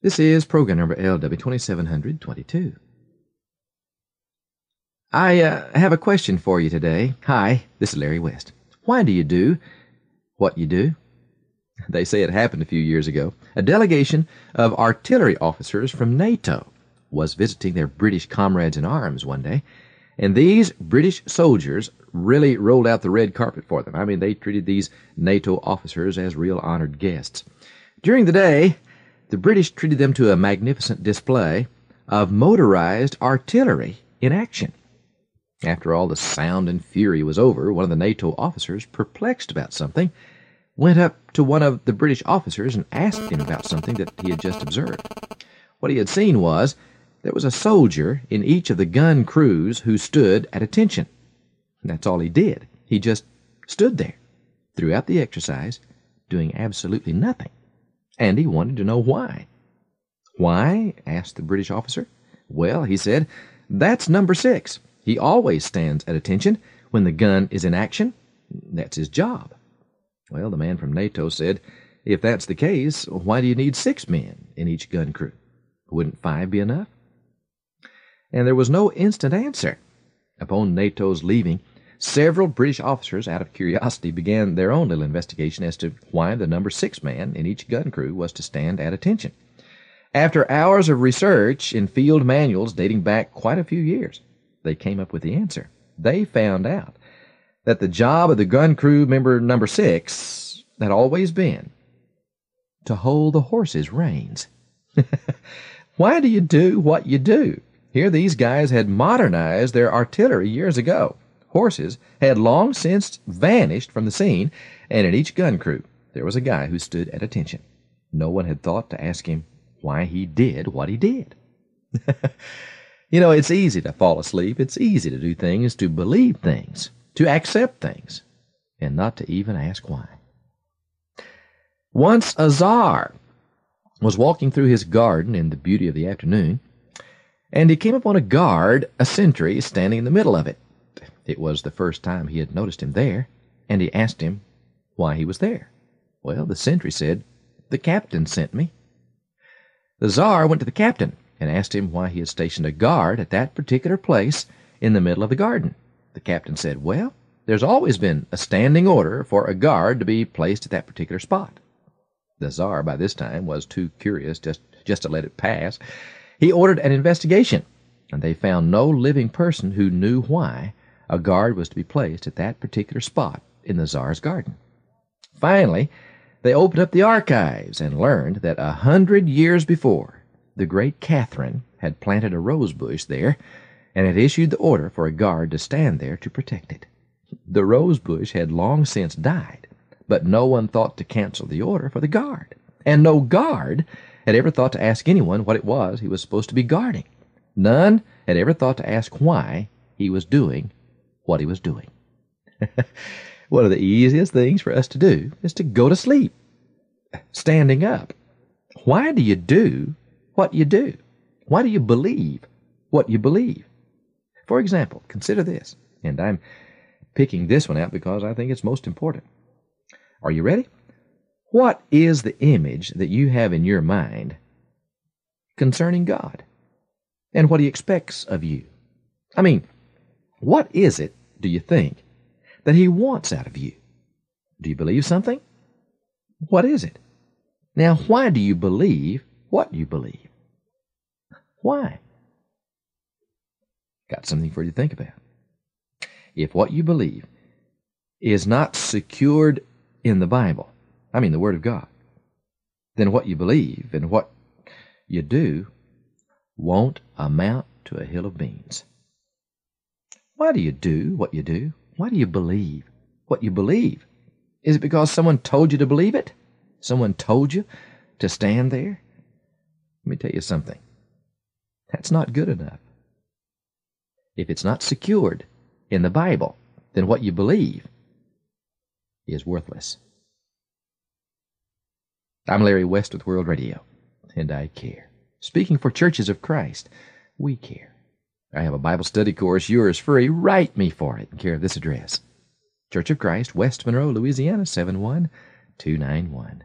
This is program number LW2722. I have a question for you today. Hi, this is Larry West. Why do you do what you do? They say it happened a few years ago. A delegation of artillery officers from NATO was visiting their British comrades in arms one day, and these British soldiers really rolled out the red carpet for them. I mean, they treated these NATO officers as real honored guests. During the day, the British treated them to a magnificent display of motorized artillery in action. After all the sound and fury was over, one of the NATO officers, perplexed about something, went up to one of the British officers and asked him about something that he had just observed. What he had seen was there was a soldier in each of the gun crews who stood at attention. That's all he did. He just stood there throughout the exercise, doing absolutely nothing. And he wanted to know why. Why? Asked the British officer. Well, he said, that's number 6. He always stands at attention when the gun is in action. That's his job. Well, the man from NATO said, if that's the case, why do you need 6 men in each gun crew? Wouldn't 5 be enough? And there was no instant answer. Upon NATO's leaving, several British officers, out of curiosity, began their own little investigation as to why the number 6 man in each gun crew was to stand at attention. After hours of research in field manuals dating back quite a few years, they came up with the answer. They found out that the job of the gun crew member number 6 had always been to hold the horses' reins. Why do you do what you do? Here these guys had modernized their artillery years ago. Horses had long since vanished from the scene, and in each gun crew there was a guy who stood at attention. No one had thought to ask him why he did what he did. You know, it's easy to fall asleep. It's easy to do things, to believe things, to accept things, and not to even ask why. Once a czar was walking through his garden in the beauty of the afternoon, and he came upon a guard, a sentry, standing in the middle of it. It was the first time he had noticed him there, and he asked him why he was there. Well, the sentry said, the captain sent me. The czar went to the captain and asked him why he had stationed a guard at that particular place in the middle of the garden. The captain said, well, there's always been a standing order for a guard to be placed at that particular spot. The czar, by this time, was too curious just to let it pass. He ordered an investigation, and they found no living person who knew why a guard was to be placed at that particular spot in the czar's garden. Finally, they opened up the archives and learned that 100 years before, the great Catherine had planted a rose bush there and had issued the order for a guard to stand there to protect it. The rose bush had long since died, but no one thought to cancel the order for the guard, and no guard had ever thought to ask anyone what it was he was supposed to be guarding. None had ever thought to ask why he was doing what he was doing. One of the easiest things for us to do is to go to sleep, standing up. Why do you do what you do? Why do you believe what you believe? For example, consider this, and I'm picking this one out because I think it's most important. Are you ready? What is the image that you have in your mind concerning God and what He expects of you? I mean, what is it, do you think, that He wants out of you? Do you believe something? What is it? Now, why do you believe what you believe? Why? Got something for you to think about. If what you believe is not secured in the Bible, I mean the Word of God, then what you believe and what you do won't amount to a hill of beans. Why do you do what you do? Why do you believe what you believe? Is it because someone told you to believe it? Someone told you to stand there? Let me tell you something. That's not good enough. If it's not secured in the Bible, then what you believe is worthless. I'm Larry West with World Radio, and I care. Speaking for Churches of Christ, we care. I have a Bible study course, yours free. Write me for it in care of this address. Church of Christ, West Monroe, Louisiana, 71291.